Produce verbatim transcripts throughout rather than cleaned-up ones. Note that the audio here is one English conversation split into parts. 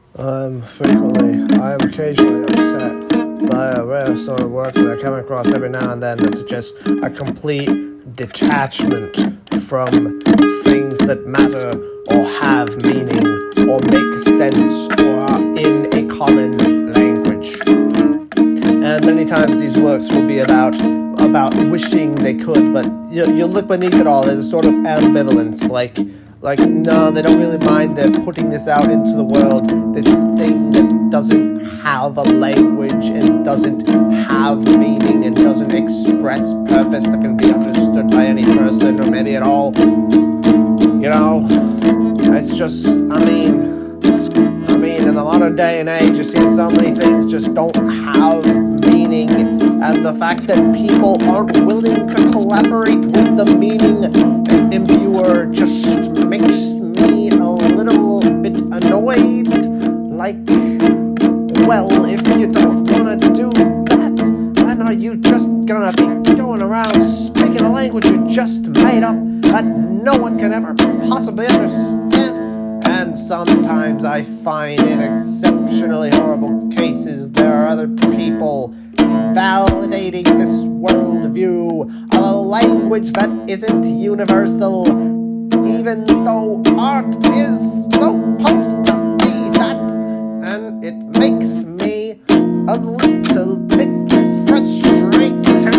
Um, frequently, I am occasionally upset by a rare sort of work that I come across every now and then that suggests a complete detachment from things that matter or have meaning or make sense or are in a common language. And many times these works will be about about wishing they could, but you, you look beneath it all, there's a sort of ambivalence, like Like, no, they don't really mind they're putting this out into the world, this thing that doesn't have a language and doesn't have meaning and doesn't express purpose that can be understood by any person or maybe at all. You know, it's just, I mean, I mean, in the modern day and age, you see so many things just don't have meaning, and the fact that people aren't willing to collaborate with the meaning imbuer just makes me a little bit annoyed. Like, well, if you don't want to do that, then are you just gonna be going around speaking a language you just made up that no one can ever possibly understand? And sometimes I find in exceptionally horrible cases there are other people validating this worldview of a language that isn't universal, even though art is supposed to be that, and it makes me a little bit frustrated.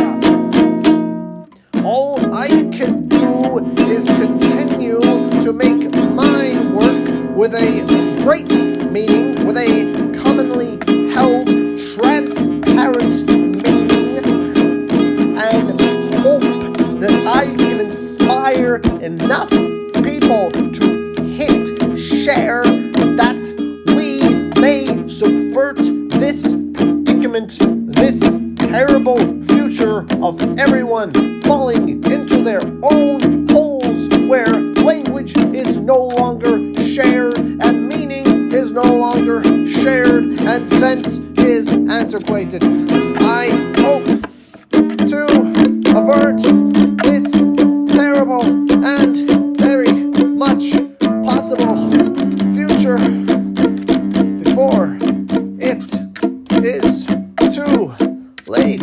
All I can do is continue to make my work with a great meaning, with a commonly held, transparent meaning, and hope that I can inspire enough people to hit share that we may subvert this predicament, this terrible future of everyone falling into their own holes where language is no longer shared and meaning is no longer shared and sense is antiquated. I hope to avert this terrible and very much possible future before it is too late.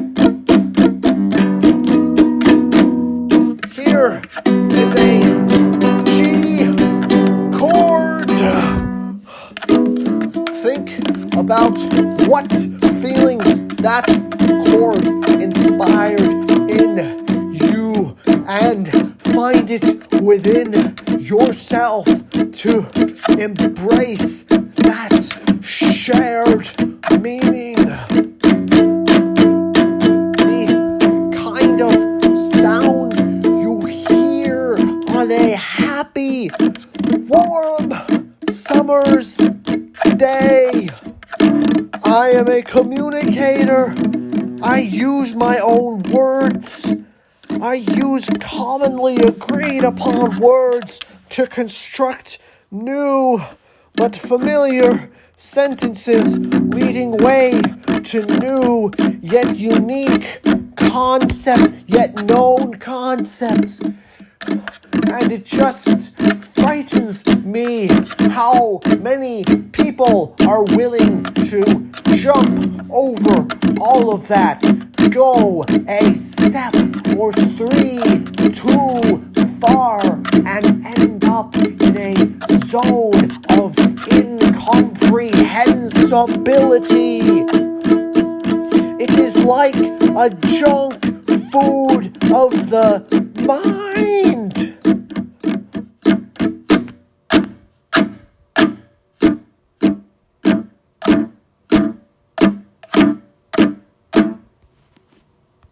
Here is a G chord. Think about what feelings that chord inspired in you and find it within yourself to embrace that shared meaning. The kind of sound you hear on a happy, warm summer's day. I am a communicator. I use my own words. I use commonly agreed upon words to construct new but familiar sentences, leading way to new yet unique concepts, yet known concepts. And it just frightens me how many people are willing to jump over all of that, go a step or three too far, and end up in a zone of incomprehensibility. It is like a junk food of the mind.